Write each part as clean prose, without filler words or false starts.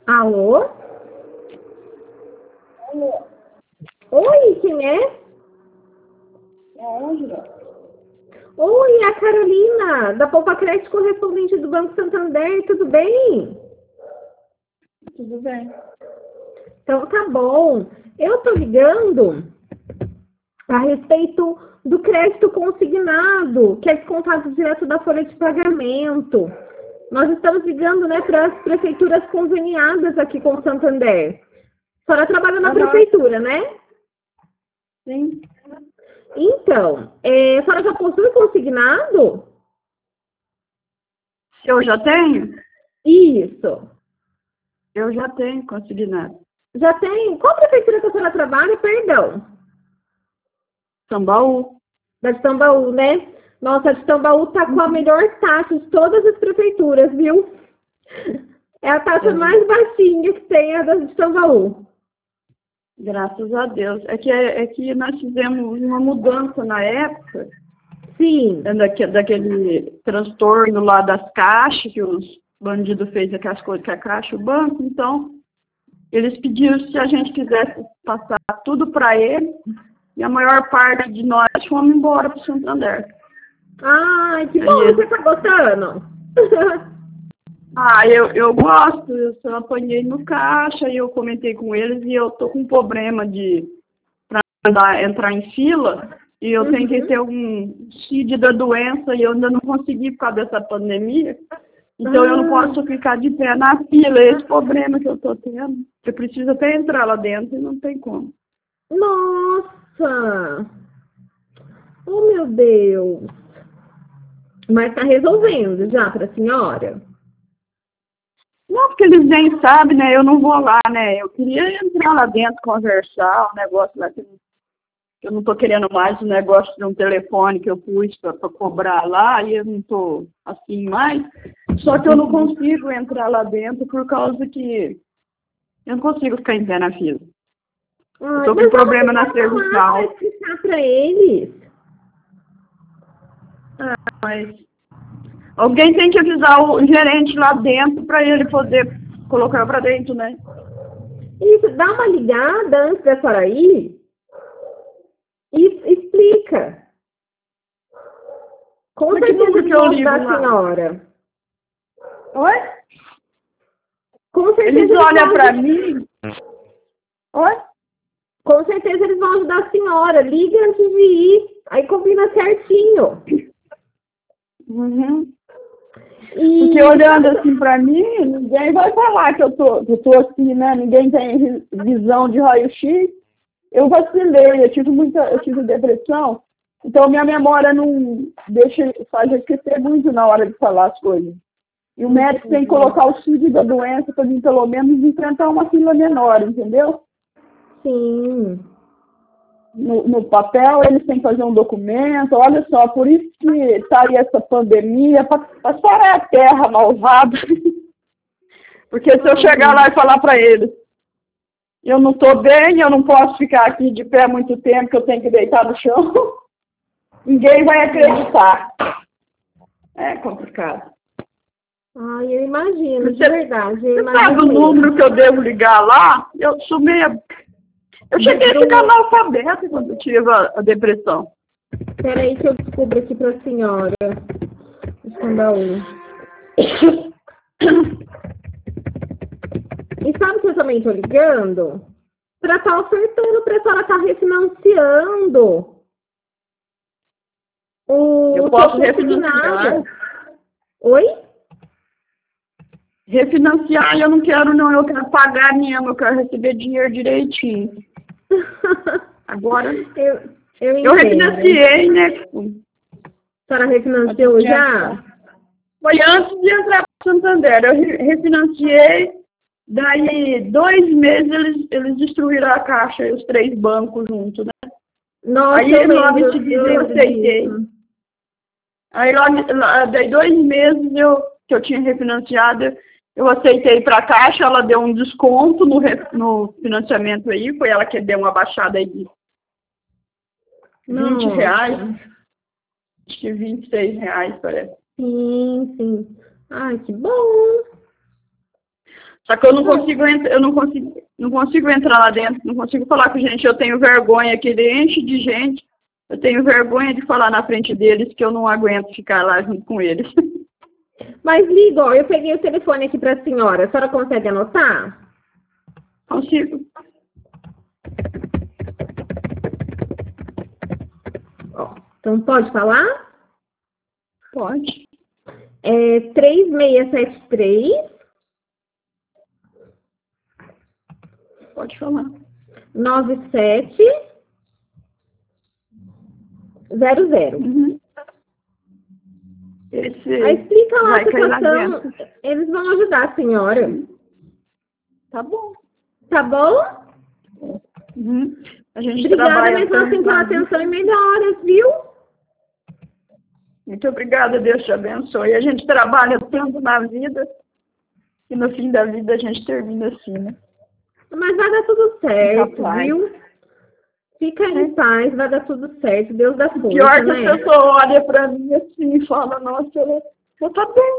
Alô? Alô, Oi, quem é? é a Ângela? Oi, é a Carolina, da Poupa Crédito correspondente do Banco Santander, tudo bem? Tudo bem? Então tá bom. Eu tô ligando a respeito do crédito consignado, que é descontado direto da folha de pagamento. Nós estamos ligando, né, para as prefeituras conveniadas aqui com o Santander. A senhora trabalha na Aham, prefeitura, né? sim. Então, a senhora já possui consignado? Eu já tenho? Isso. Eu já tenho consignado. Já tem. Qual prefeitura que a senhora trabalha? Perdão. Sambaú. Da de Tambaú, né? Nossa, a de Tambaú tá com a melhor taxa de todas as prefeituras, viu? É a taxa É, mais baixinha que tem a da de Tambaú. graças a Deus. É que nós fizemos uma mudança na época, Sim. daquele transtorno lá das caixas, que os bandidos fez aquelas coisas com a caixa, o banco, então eles pediram se a gente quisesse passar tudo para ele, e a maior parte de nós fomos embora para o Santander. Ai, que Aí bom, ele você tá gostando? eu gosto, eu só apanhei no caixa e eu comentei com eles e eu tô com problema para entrar em fila e eu tenho que ter Uhum. algum CID da doença e eu ainda não consegui por causa dessa pandemia. Então eu não Ah, posso ficar de pé na fila, é esse problema que eu tô tendo. Eu preciso até entrar lá dentro e não tem como. nossa! Oh, meu Deus! Mas tá resolvendo já pra senhora? Não, porque eles nem sabem, né? Eu não vou lá, né? Eu queria entrar lá dentro, conversar, o negócio lá que eu não estou querendo mais o negócio de um telefone que eu pus para cobrar lá, e eu não estou assim mais. Só que eu não consigo entrar lá dentro por causa que eu não consigo ficar em pé na fila. Eu Ai, estou com mas vamos problema na tentar falar pra cervical. explicar pra eles. Ah, mas alguém tem que avisar o gerente lá dentro para ele poder colocar para dentro, né? Isso, dá uma ligada antes da senhora ir e explica. Com Mas que certeza número eles que eu vão ajudar ligo a lá? senhora. Oi? Com Eles certeza eles vão olham para ajudar. mim. Oi? Com certeza eles vão ajudar a senhora. Liga antes de ir. Aí combina certinho. Uhum. Porque E olhando sabe, assim pra mim, ninguém vai falar que eu tô assim, né? Ninguém tem visão de raio-x. Eu vacilei, eu tive depressão, então minha memória não faz eu esquecer muito na hora de falar as coisas. E o médico tem que entendi. colocar o CID da doença para mim, pelo menos, enfrentar uma fila menor, entendeu? Sim. No papel, eles têm que fazer um documento, olha só, por isso que está aí essa pandemia, para parar a terra malvada. Porque se eu chegar lá Ai, e falar para eles, eu não estou bem, eu não posso ficar aqui de pé muito tempo, que eu tenho que deitar no chão, ninguém vai acreditar. É complicado. ai, eu imagino, de Você, verdade, eu você sabe imagino o número mesmo. que eu devo ligar lá? Eu sou meio... Eu cheguei a ficar Do... analfabeta quando eu tive a depressão. Peraí que eu descubro aqui pra senhora. Escambaú. E sabe que eu também tô ligando? Pra estar ofertando pra senhora estar refinanciando Eu o seu posso refinanciar. consignado. Oi? Refinanciar eu não quero, não. Eu quero pagar mesmo, eu quero receber dinheiro direitinho. Agora, eu eu entendo. refinanciei, né? A senhora Antes refinanciou de entrar. já? Foi antes de entrar para Santander. Eu refinanciei, daí 2 meses eles destruíram a caixa e os 3 bancos juntos, né? Nossa, Aí logo em seguida eu eu lembro aceitei. disso. Aí logo, daí 2 meses que eu tinha refinanciado, eu aceitei para a caixa, ela deu um desconto no financiamento aí, foi ela que deu uma baixada aí de R$ 20, Nossa. acho que R$ 26, parece. Sim, sim. Ai, que bom. Só que eu não consigo, não consigo entrar lá dentro, não consigo falar com gente, eu tenho vergonha, que ele enche de gente, eu tenho vergonha de falar na frente deles que eu não aguento ficar lá junto com eles. Mas liga, ó, eu peguei o telefone aqui para a senhora consegue anotar? Consigo. Ó, então pode falar? Pode. É 3673. Pode falar. 9700. Uhum. Esse Aí explica lá a vai cair lá situação. dentro. Eles vão ajudar a senhora. Tá bom. Tá bom? Uhum. A gente Obrigada trabalha mesmo assim tanto pela na atenção vida. e melhoras, viu? Muito obrigada, Deus te abençoe. A gente trabalha tanto na vida e no fim da vida a gente termina assim, né? Mas vai dar tudo certo, Capaz. viu? Fica em paz, vai dar tudo certo. Deus dá força, Pior que né? a pessoa olha pra mim assim e fala, nossa, eu tô bem.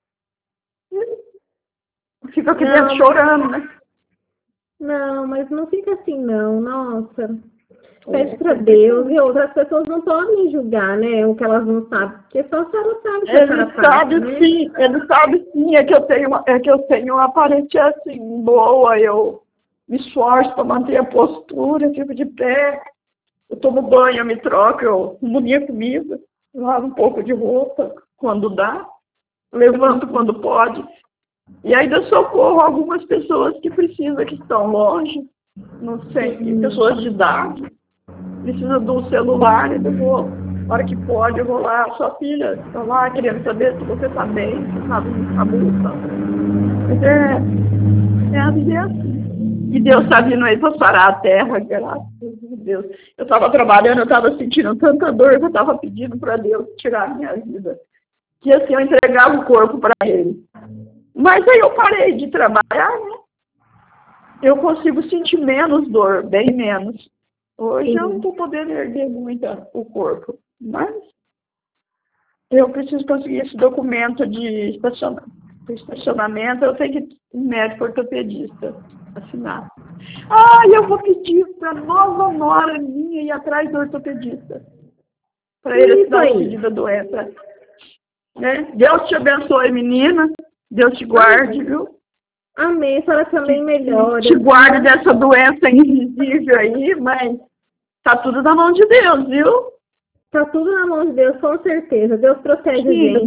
Fica aqui dentro chorando, né? Não, mas não fica assim, não. Nossa. Pede pra Deus. E outras pessoas não podem julgar, né? O que elas não sabem. Porque só a senhora sabe que a senhora Ele passa, sabe né? sim, ele sabe sim, é que eu tenho uma aparência assim, boa, eu me esforço para manter a postura, eu fico de pé, eu tomo banho, eu me troco, eu arrumo minha comida, lavo um pouco de roupa quando dá, levanto quando pode. E ainda socorro algumas pessoas que precisam, que estão longe, não sei, pessoas de idade, precisam de um celular, eu vou, na hora que pode, eu vou lá, sua filha, estou lá querendo saber se você está bem, se está na bolsa. Mas é a vida é assim. E Deus está vindo aí para parar a terra, graças a Deus. Eu estava trabalhando, eu estava sentindo tanta dor que eu estava pedindo para Deus tirar a minha vida. Que assim eu entregava o corpo para Ele. Mas aí eu parei de trabalhar, né? Eu consigo sentir menos dor, bem menos. Hoje eu não estou podendo erguer muito o corpo, mas eu preciso conseguir esse documento de estacionamento, eu tenho que ir no médico ortopedista assinar. Ah, eu vou pedir para a nova nora minha ir atrás do ortopedista, para ele assinar o pedido da doença. Né? Deus te abençoe, menina. Deus te guarde, viu? Amém. A senhora também melhora. Te guarde dessa doença invisível aí, mas tá tudo na mão de Deus, viu? Tá tudo na mão de Deus, com certeza. Deus protege a gente.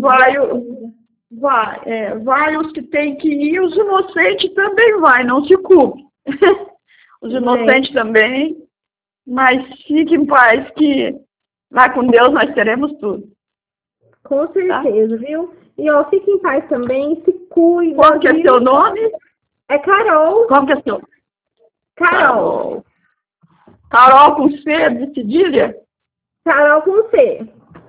Vai os que tem que ir, os inocentes também vai, não se culpe. Os inocentes também, mas fique em paz que lá com Deus nós teremos tudo. Com certeza, tá? Viu? E ó, fique em paz também, se cuida. Qual que é seu nome? É Carol. Qual que é seu? Carol. Carol com C de cedilha? Carol com C.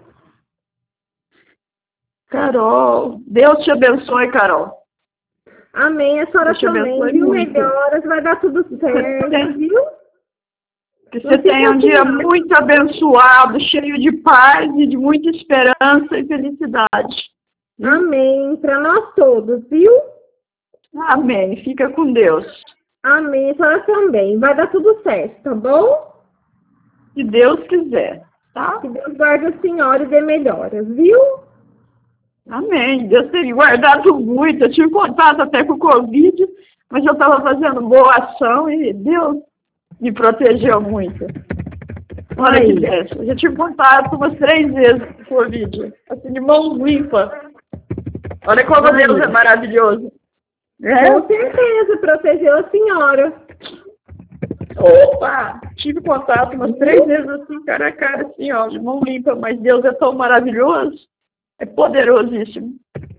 Carol. Deus te abençoe, Carol. Amém. A senhora também, viu? Melhoras, vai dar tudo certo, viu? Que você tenha um dia muito abençoado, cheio de paz e de muita esperança e felicidade. Amém. Para nós todos, viu? Amém. Fica com Deus. Amém. A senhora também. Vai dar tudo certo, tá bom? Se Deus quiser, tá? Que Deus guarde a senhora e dê melhoras, viu? Amém. Deus tem me guardado muito. Eu tive contato até com o Covid, mas eu estava fazendo boa ação e Deus me protegeu muito. Olha que bênção. Eu já tive contato umas 3 vezes com o Covid. Assim, de mãos limpas. Olha como Deus é maravilhoso. Com certeza, protegeu a senhora. Opa! Tive contato umas 3 vezes assim, cara a cara, assim, ó, de mão limpa, mas Deus é tão maravilhoso. É poderosíssimo.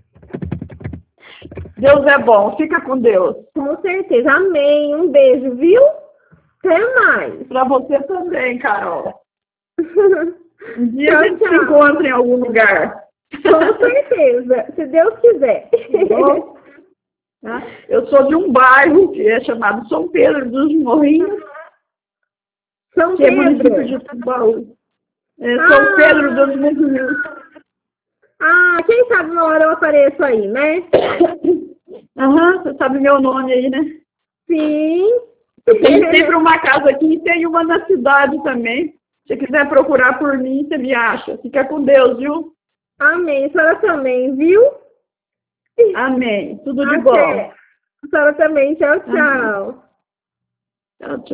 Deus é bom. Fica com Deus. Com certeza. Amém. Um beijo, viu? Até mais. Pra você também, Carol. Um dia a gente se encontra em algum lugar. Com certeza. Se Deus quiser. Bom, tá? Eu sou de um bairro que é chamado São Pedro dos Morrinhos. São que Pedro. É município de Timbaú. São Pedro dos Morrinhos. Ah, quem sabe uma hora eu apareço aí, né? Aham, você sabe meu nome aí, né? Sim. Eu tenho sempre uma casa aqui e tem uma na cidade também. Se quiser procurar por mim, você me acha. Fica com Deus, viu? Amém. A senhora também, viu? Amém. Tudo de bom. Até. A senhora também. Tchau, Amém. tchau. Tchau, tchau.